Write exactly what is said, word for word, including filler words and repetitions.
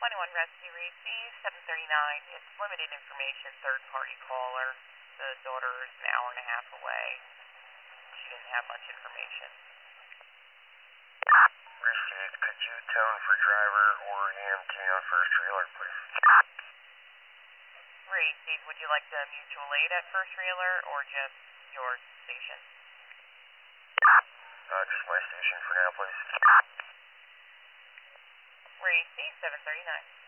twenty-one Rescue Receive, seven thirty-nine. It's limited information, third-party caller. The daughter is an hour and a half away. She didn't have much information. Received. Could you tone for driver or E M T on first trailer, please? Received. Would you like the mutual aid at first trailer or just your station? Uh, just my station for now, please. Received, seven thirty-nine.